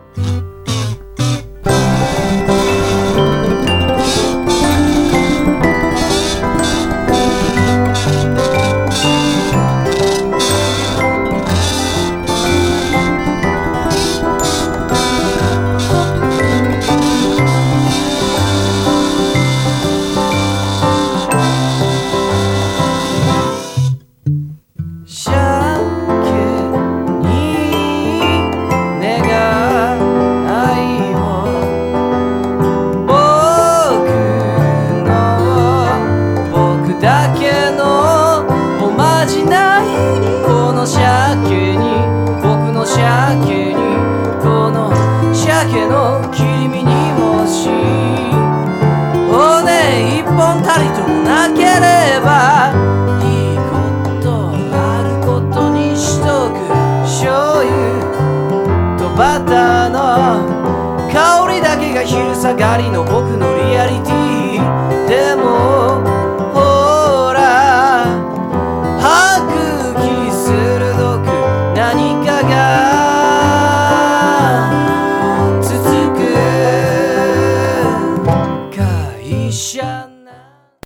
だけのおまじないこの鮭に僕の鮭にこの鮭の切り身にもし骨一本たりともなければいいことあることにしとく醤油とバターの香りだけが昼下がりの僕のリアリ